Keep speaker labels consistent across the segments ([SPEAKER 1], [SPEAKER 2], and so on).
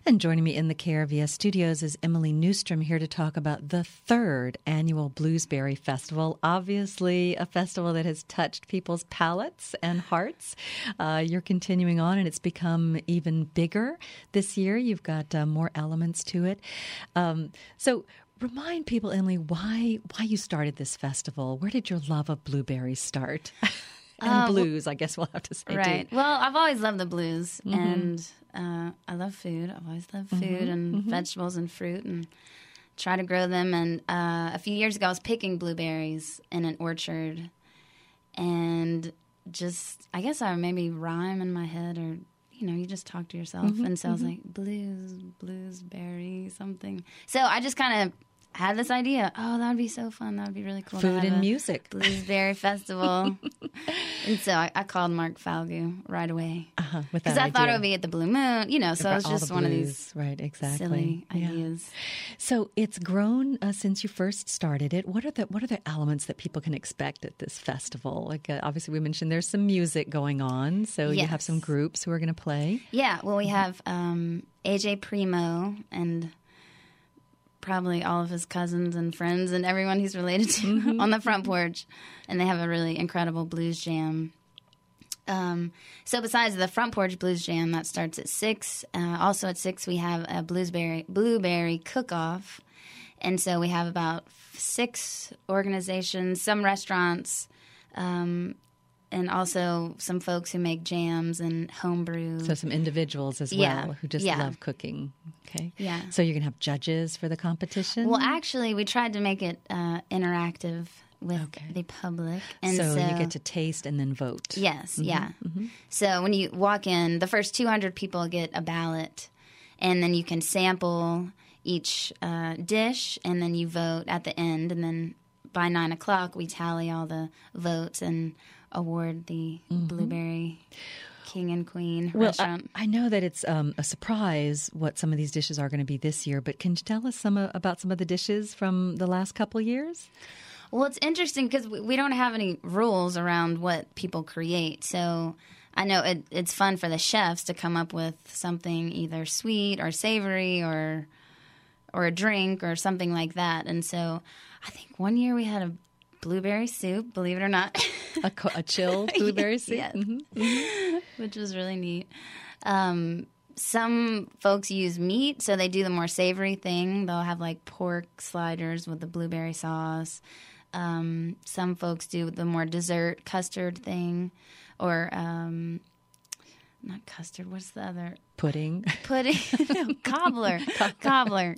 [SPEAKER 1] And joining me in the KRVS studios is Emily Newstrom, here to talk about the third annual Bluesberry Festival. Obviously, a festival that has touched people's palates and hearts. You're continuing on, and it's become even bigger this year. You've got more elements to it. So remind people, Emily, why you started this festival. Where did your love of blueberries start? And blues, I guess we'll have to say,
[SPEAKER 2] right.
[SPEAKER 1] too.
[SPEAKER 2] Well, I've always loved the blues, and I love food. I've always loved food and vegetables and fruit, and try to grow them. And a few years ago, I was picking blueberries in an orchard, and just, I guess I maybe rhyme in my head, or you just talk to yourself. And so I was like, bluesberry, something. So I just kind of had this idea. Oh, that would be so fun. That would be really cool.
[SPEAKER 1] Food and music.
[SPEAKER 2] Bluesberry festival. And so I called Mark Falgu right away.
[SPEAKER 1] Because
[SPEAKER 2] I thought it would be at the Blue Moon, so it was just one of these silly ideas.
[SPEAKER 1] So it's grown since you first started it. What are the elements that people can expect at this festival? Like obviously we mentioned there's some music going on, so you have some groups who are going to play. Yeah,
[SPEAKER 2] well we have AJ Primo and probably all of his cousins and friends and everyone he's related to on the front porch. And they have a really incredible blues jam. So besides the front porch blues jam, that starts at 6. Also at 6, we have a blueberry cook-off. And so we have about 6 organizations, some restaurants, and also some folks who make jams and homebrew.
[SPEAKER 1] So some individuals as well who just love cooking. Okay.
[SPEAKER 2] Yeah.
[SPEAKER 1] So you're going to have judges for the competition?
[SPEAKER 2] Well, actually, we tried to make it interactive with the public. And
[SPEAKER 1] so you get to taste and then vote.
[SPEAKER 2] Yes, So when you walk in, the first 200 people get a ballot, and then you can sample each dish, and then you vote at the end. And then by 9 o'clock, we tally all the votes and award the Blueberry King and Queen restaurant.
[SPEAKER 1] I know that it's a surprise what some of these dishes are going to be this year, but can you tell us about some of the dishes from the last couple of years?
[SPEAKER 2] Well, it's interesting because we don't have any rules around what people create. So I know it's fun for the chefs to come up with something either sweet or savory or a drink or something like that. And so I think one year we had a blueberry soup, believe it or not.
[SPEAKER 1] A chilled blueberry soup?
[SPEAKER 2] Yes. Which was really neat. Some folks use meat, so they do the more savory thing. They'll have like pork sliders with the blueberry sauce. Some folks do the more dessert custard thing, or not custard. What's the other?
[SPEAKER 1] Pudding.
[SPEAKER 2] No, cobbler. Cobbler.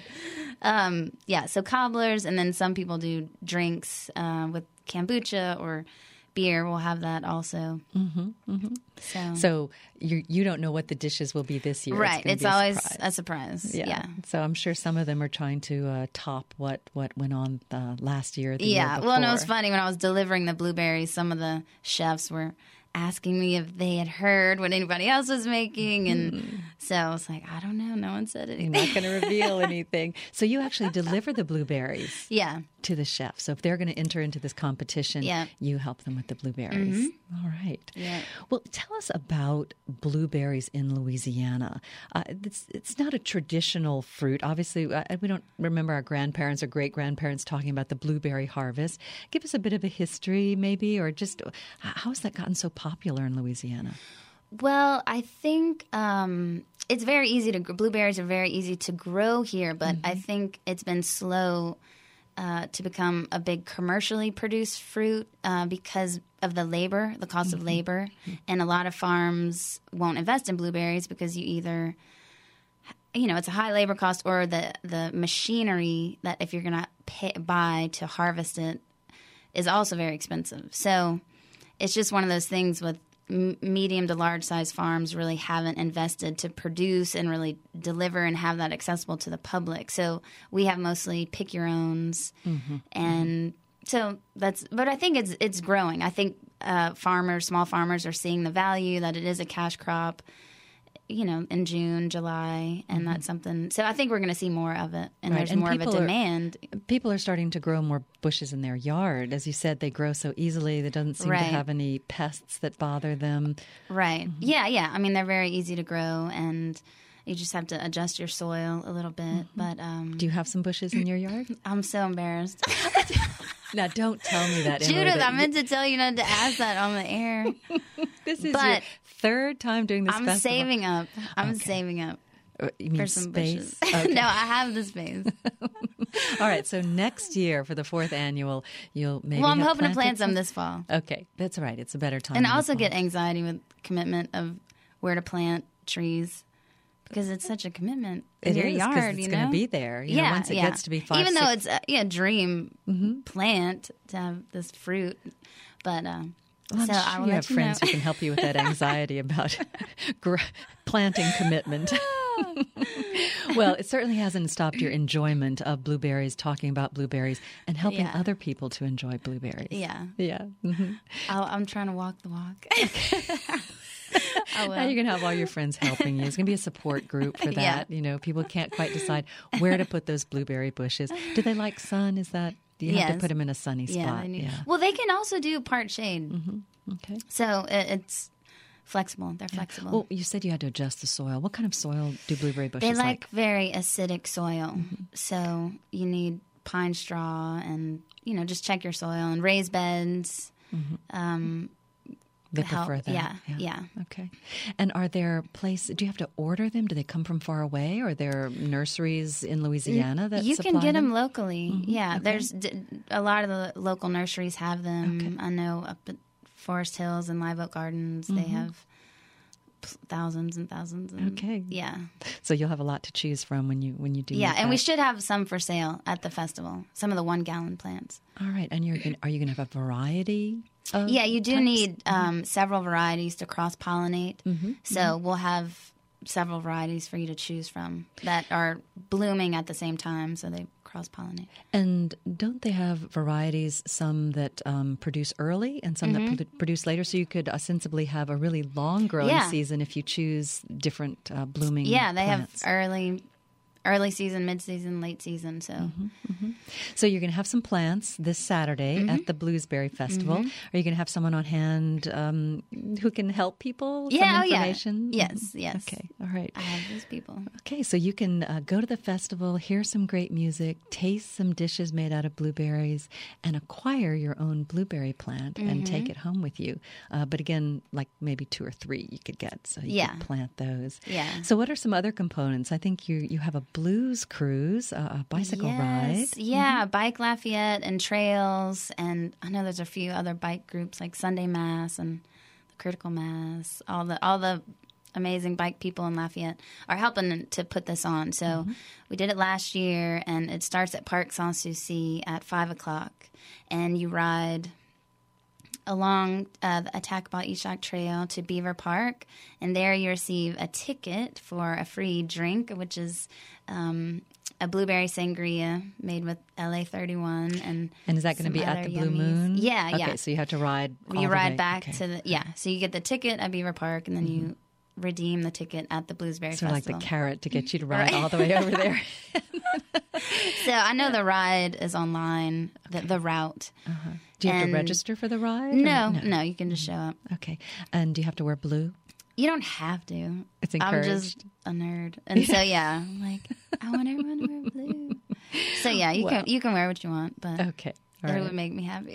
[SPEAKER 2] So cobblers, and then some people do drinks with kombucha or beer. We'll have that also. So
[SPEAKER 1] you don't know what the dishes will be this year,
[SPEAKER 2] right? It's always a surprise. Yeah.
[SPEAKER 1] So I'm sure some of them are trying to top what went on last year. The year before.
[SPEAKER 2] Well, and it was funny when I was delivering the blueberries. Some of the chefs were asking me if they had heard what anybody else was making. And so I was like, I don't know. No one said anything.
[SPEAKER 1] You're not going to reveal anything. So you actually deliver the blueberries to the chef. So if they're going to enter into this competition, you help them with the blueberries. All right.
[SPEAKER 2] Yeah.
[SPEAKER 1] Well, tell us about blueberries in Louisiana. It's not a traditional fruit. Obviously, we don't remember our grandparents or great-grandparents talking about the blueberry harvest. Give us a bit of a history, maybe, or just how has that gotten so popular in Louisiana?
[SPEAKER 2] Well, I think it's very easy blueberries are very easy to grow here, but I think it's been slow to become a big commercially produced fruit because of the cost of labor. And a lot of farms won't invest in blueberries because you either, it's a high labor cost, or the machinery that if you're going to buy to harvest it is also very expensive. So it's just one of those things with medium to large size farms really haven't invested to produce and really deliver and have that accessible to the public. So we have mostly pick your owns. And so but I think it's growing. I think small farmers are seeing the value that it is a cash crop, in June, July, and that's something. So I think we're going to see more of it, and there's more of a demand.
[SPEAKER 1] People are starting to grow more bushes in their yard. As you said, they grow so easily. They doesn't seem to have any pests that bother them.
[SPEAKER 2] Right. Yeah. I mean, they're very easy to grow, and You just have to adjust your soil a little bit. But
[SPEAKER 1] Do you have some bushes in your yard?
[SPEAKER 2] I'm so embarrassed.
[SPEAKER 1] Now, don't tell me that, Emily,
[SPEAKER 2] Judith,
[SPEAKER 1] that
[SPEAKER 2] I meant to tell you not to ask that on the air.
[SPEAKER 1] this is your
[SPEAKER 2] but
[SPEAKER 1] third time doing this
[SPEAKER 2] I'm
[SPEAKER 1] festival.
[SPEAKER 2] saving up. I'm saving up
[SPEAKER 1] You mean
[SPEAKER 2] for some
[SPEAKER 1] space?
[SPEAKER 2] bushes.
[SPEAKER 1] Okay.
[SPEAKER 2] No, I have the space.
[SPEAKER 1] All right, so next year for the 4th annual, you'll maybe
[SPEAKER 2] Well, I'm
[SPEAKER 1] have
[SPEAKER 2] hoping to
[SPEAKER 1] planted
[SPEAKER 2] plant some this fall.
[SPEAKER 1] Okay, that's right. It's a better time.
[SPEAKER 2] And
[SPEAKER 1] in
[SPEAKER 2] I
[SPEAKER 1] the
[SPEAKER 2] also
[SPEAKER 1] fall.
[SPEAKER 2] get anxiety with commitment of where to plant trees because it's such a commitment in
[SPEAKER 1] It
[SPEAKER 2] your
[SPEAKER 1] is, 'cause
[SPEAKER 2] yard.
[SPEAKER 1] it's
[SPEAKER 2] You
[SPEAKER 1] going
[SPEAKER 2] know,
[SPEAKER 1] to be there. You know, once it gets to be 5,
[SPEAKER 2] even
[SPEAKER 1] 6,
[SPEAKER 2] though it's a dream plant to have this fruit, but
[SPEAKER 1] Well,
[SPEAKER 2] so
[SPEAKER 1] I'm
[SPEAKER 2] I
[SPEAKER 1] sure
[SPEAKER 2] will
[SPEAKER 1] you
[SPEAKER 2] let
[SPEAKER 1] have
[SPEAKER 2] you
[SPEAKER 1] friends
[SPEAKER 2] know.
[SPEAKER 1] who can help you with that anxiety about planting commitment. Well, it certainly hasn't stopped your enjoyment of blueberries, talking about blueberries, and helping
[SPEAKER 2] Yeah.
[SPEAKER 1] other people to enjoy blueberries.
[SPEAKER 2] Yeah,
[SPEAKER 1] Yeah. Mm-hmm.
[SPEAKER 2] I'm trying to walk the walk. I will.
[SPEAKER 1] Now you're going to have all your friends helping you. It's going to be a support group for that.
[SPEAKER 2] Yeah.
[SPEAKER 1] You know, people can't quite decide where to put those blueberry bushes. Do they like sun? Is that, do you have to
[SPEAKER 2] Yes.
[SPEAKER 1] put them in a sunny
[SPEAKER 2] Yeah,
[SPEAKER 1] spot?
[SPEAKER 2] they need- Well, they can also do part shade,
[SPEAKER 1] Okay.
[SPEAKER 2] so it's flexible. They're flexible.
[SPEAKER 1] Well, you said you had to adjust the soil. What kind of soil do blueberry bushes
[SPEAKER 2] They like very acidic soil,
[SPEAKER 1] Mm-hmm.
[SPEAKER 2] so you need pine straw and just check your soil and raised beds.
[SPEAKER 1] They
[SPEAKER 2] help.
[SPEAKER 1] prefer that.
[SPEAKER 2] Yeah.
[SPEAKER 1] Okay. And are there places, do you have to order them? Do they come from far away? Or are there nurseries in Louisiana that
[SPEAKER 2] You
[SPEAKER 1] supply
[SPEAKER 2] can get
[SPEAKER 1] them?
[SPEAKER 2] them locally. Yeah,
[SPEAKER 1] Okay.
[SPEAKER 2] there's a lot of the local nurseries have them.
[SPEAKER 1] Okay.
[SPEAKER 2] I know up at Forest Hills and Live Oak Gardens, they have thousands and thousands. And,
[SPEAKER 1] Okay.
[SPEAKER 2] Yeah.
[SPEAKER 1] So you'll have a lot to choose from when you do.
[SPEAKER 2] Yeah,
[SPEAKER 1] make
[SPEAKER 2] and we
[SPEAKER 1] that.
[SPEAKER 2] should have some for sale at the festival. Some of the 1-gallon plants.
[SPEAKER 1] All right. And are you going to have a variety of
[SPEAKER 2] Yeah, you do
[SPEAKER 1] types?
[SPEAKER 2] need several varieties to cross pollinate. So we'll have several varieties for you to choose from that are blooming at the same time, so they cross pollinate.
[SPEAKER 1] And don't they have varieties, some that produce early and some that produce later? So you could ostensibly have a really long growing
[SPEAKER 2] Yeah.
[SPEAKER 1] season if you choose different blooming
[SPEAKER 2] Yeah, they
[SPEAKER 1] plants.
[SPEAKER 2] have early season, mid season, late season. So
[SPEAKER 1] So you're going to have some plants this Saturday at the Bluesberry Festival. Are you going to have someone on hand who can help people?
[SPEAKER 2] yeah,
[SPEAKER 1] some information?
[SPEAKER 2] yes.
[SPEAKER 1] Okay, all right.
[SPEAKER 2] I have those people.
[SPEAKER 1] Okay, so you can go to the festival, hear some great music, taste some dishes made out of blueberries, and acquire your own blueberry plant and take it home with you. But again, like maybe 2 or 3 you could get, so you could plant those.
[SPEAKER 2] Yeah.
[SPEAKER 1] So what are some other components? I think you have a blues cruise, a bicycle ride.
[SPEAKER 2] Yeah, Bike Lafayette and Trails, and I know there's a few other bike groups like Sunday Mass and the Critical Mass. All the amazing bike people in Lafayette are helping to put this on. So we did it last year, and it starts at Parc Sans Souci at 5:00, and you ride along the Attakapaw-Eshok Trail to Beaver Park, and there you receive a ticket for a free drink, which is a blueberry sangria made with LA 31 and
[SPEAKER 1] is that going to
[SPEAKER 2] some
[SPEAKER 1] be at
[SPEAKER 2] other
[SPEAKER 1] the Blue
[SPEAKER 2] yummies.
[SPEAKER 1] Moon?
[SPEAKER 2] Yeah,
[SPEAKER 1] Okay,
[SPEAKER 2] yeah.
[SPEAKER 1] so you have to ride all
[SPEAKER 2] You
[SPEAKER 1] the
[SPEAKER 2] ride
[SPEAKER 1] way.
[SPEAKER 2] back
[SPEAKER 1] Okay.
[SPEAKER 2] to the so you get the ticket at Beaver Park, and then you redeem the ticket at the Bluesberry
[SPEAKER 1] Sort of like
[SPEAKER 2] Festival.
[SPEAKER 1] the carrot to get you to ride all the way over there.
[SPEAKER 2] So I know the ride is online, the route.
[SPEAKER 1] Do you have to
[SPEAKER 2] And-
[SPEAKER 1] register for the ride? or-
[SPEAKER 2] No, you can just show up.
[SPEAKER 1] Okay. And do you have to wear blue?
[SPEAKER 2] You don't have to.
[SPEAKER 1] It's
[SPEAKER 2] I'm
[SPEAKER 1] encouraged.
[SPEAKER 2] just a nerd, and so yeah, I'm like, I want everyone to wear blue. So yeah, you
[SPEAKER 1] Well.
[SPEAKER 2] can wear what you want, but
[SPEAKER 1] Okay. All
[SPEAKER 2] it
[SPEAKER 1] right.
[SPEAKER 2] would make me happy.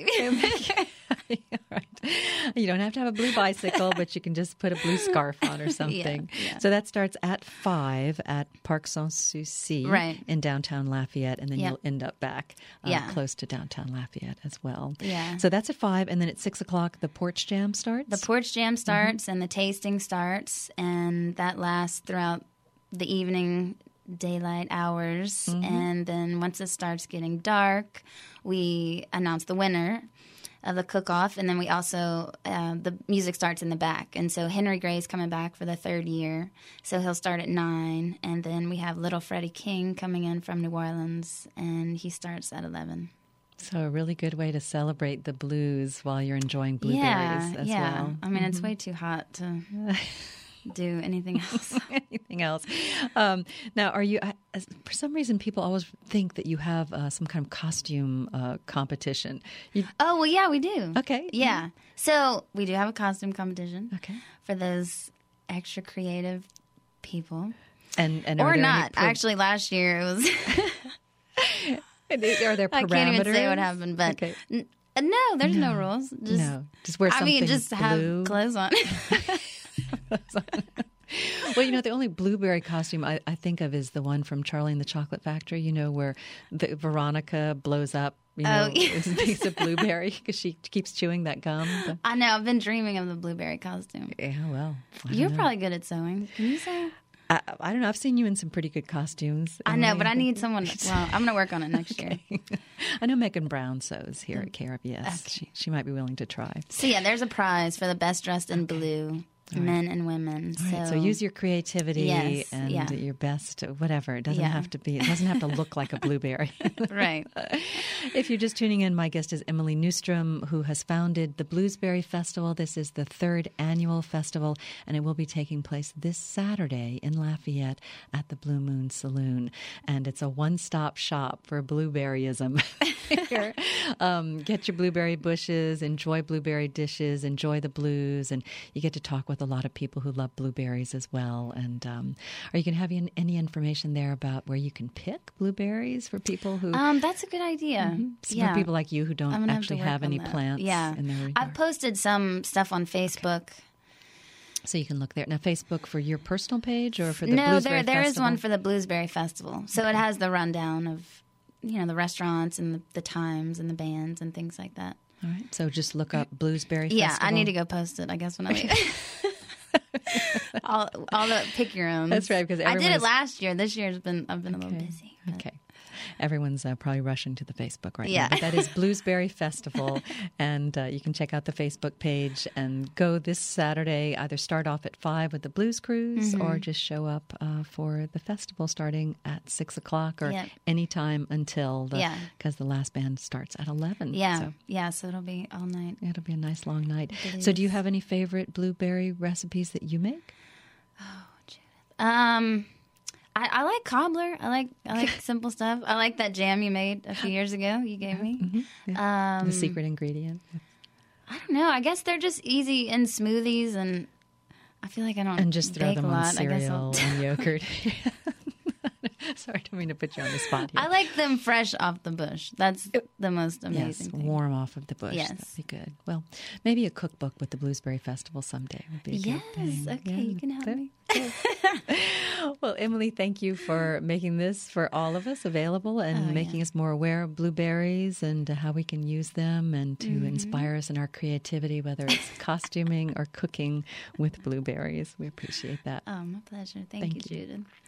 [SPEAKER 1] All right. You don't have to have a blue bicycle, but you can just put a blue scarf on or something.
[SPEAKER 2] yeah.
[SPEAKER 1] So that starts at 5 at Parc Sans Souci
[SPEAKER 2] Right.
[SPEAKER 1] in downtown Lafayette, and then
[SPEAKER 2] Yep.
[SPEAKER 1] you'll end up back
[SPEAKER 2] Yeah.
[SPEAKER 1] close to downtown Lafayette as well.
[SPEAKER 2] Yeah.
[SPEAKER 1] So that's at 5, and then at 6 o'clock, the Porch Jam starts?
[SPEAKER 2] The porch jam starts and the tasting starts, and that lasts throughout the evening daylight hours. And then once it starts getting dark, we announce the winner of the cook-off, and then we also the music starts in the back. And so Henry Gray's coming back for the 3rd year, so he'll start at 9, and then we have Little Freddie King coming in from New Orleans, and he starts at 11.
[SPEAKER 1] So a really good way to celebrate the blues while you're enjoying blueberries as well.
[SPEAKER 2] I mean, it's way too hot to do anything else.
[SPEAKER 1] Anything else? Now, are you? For some reason, people always think that you have some kind of costume competition.
[SPEAKER 2] Oh, well, yeah, we do.
[SPEAKER 1] Okay.
[SPEAKER 2] Yeah. So we do have a costume competition
[SPEAKER 1] Okay.
[SPEAKER 2] for those extra creative people.
[SPEAKER 1] And are
[SPEAKER 2] Or
[SPEAKER 1] there
[SPEAKER 2] not.
[SPEAKER 1] any
[SPEAKER 2] Actually, last year it was.
[SPEAKER 1] are there parameters?
[SPEAKER 2] I can't even say what happened, but
[SPEAKER 1] Okay.
[SPEAKER 2] no, there's no rules.
[SPEAKER 1] Just wear something
[SPEAKER 2] just
[SPEAKER 1] blue.
[SPEAKER 2] have clothes on.
[SPEAKER 1] Well, the only blueberry costume I think of is the one from Charlie and the Chocolate Factory, where Veronica blows up,
[SPEAKER 2] yeah.
[SPEAKER 1] with a piece of blueberry because she keeps chewing that gum.
[SPEAKER 2] I know. I've been dreaming of the blueberry costume.
[SPEAKER 1] Yeah, well.
[SPEAKER 2] You're probably good at sewing. Can you sew?
[SPEAKER 1] I don't know. I've seen you in some pretty good costumes.
[SPEAKER 2] I know, but I need someone. Well, I'm going to work on it next year.
[SPEAKER 1] I know Megan Brown sews here at KRVS. Okay. She might be willing to try.
[SPEAKER 2] So, yeah, there's a prize for the best dressed in blue. Men and women.
[SPEAKER 1] All right, so use your creativity and your best, whatever. It doesn't have to be. It doesn't have to look like a blueberry.
[SPEAKER 2] Right.
[SPEAKER 1] If you're just tuning in, my guest is Emily Newstrom, who has founded the Bluesberry Festival. This is the 3rd annual festival, and it will be taking place this Saturday in Lafayette at the Blue Moon Saloon. And it's a one-stop shop for blueberryism. Here. Get your blueberry bushes, enjoy blueberry dishes, enjoy the blues, and you get to talk with a lot of people who love blueberries as well. And are you going to have any information there about where you can pick blueberries for people who...
[SPEAKER 2] That's a good idea.
[SPEAKER 1] For people like you who don't actually have any plants.
[SPEAKER 2] Yeah.
[SPEAKER 1] In their
[SPEAKER 2] I've posted some stuff on Facebook.
[SPEAKER 1] Okay. So you can look there. Now, Facebook for your personal page or for the
[SPEAKER 2] Bluesberry Festival? No, there is
[SPEAKER 1] Festival?
[SPEAKER 2] one for the Bluesberry Festival. So it has the rundown of, the restaurants and the times and the bands and things like that.
[SPEAKER 1] All right. So just look up Bluesberry Festival.
[SPEAKER 2] Yeah, I need to go post it, I guess, when I leave. All the pick your own.
[SPEAKER 1] That's right, because
[SPEAKER 2] I did it last year. This year I've been a little busy. But.
[SPEAKER 1] Okay. Everyone's probably rushing to the Facebook right now.
[SPEAKER 2] Yeah.
[SPEAKER 1] But that is Bluesberry Festival, and you can check out the Facebook page and go this Saturday. Either start off at 5 with the Blues Cruise or just show up for the festival starting at 6 o'clock or any time until because the last band starts at 11.
[SPEAKER 2] Yeah, so it'll be all night.
[SPEAKER 1] It'll be a nice long night. So do you have any favorite blueberry recipes that you make?
[SPEAKER 2] Oh, Judith. I like cobbler. I like simple stuff. I like that jam you made a few years ago. You gave me
[SPEAKER 1] the secret ingredient.
[SPEAKER 2] I don't know. I guess they're just easy in smoothies, and I feel like I don't.
[SPEAKER 1] And just throw
[SPEAKER 2] bake
[SPEAKER 1] them
[SPEAKER 2] a
[SPEAKER 1] on
[SPEAKER 2] lot.
[SPEAKER 1] cereal and yogurt. Sorry, I don't mean to put you on the spot here.
[SPEAKER 2] I like them fresh off the bush. That's the most amazing thing.
[SPEAKER 1] Warm off of the bush.
[SPEAKER 2] Yes.
[SPEAKER 1] That'd be good. Well, maybe a cookbook with the Bluesberry Festival someday would be a good thing.
[SPEAKER 2] Okay, you can help me.
[SPEAKER 1] Well, Emily, thank you for making this for all of us available and making us more aware of blueberries and how we can use them and to inspire us in our creativity, whether it's costuming or cooking with blueberries. We appreciate that.
[SPEAKER 2] Oh, my pleasure. Thank you, Judith.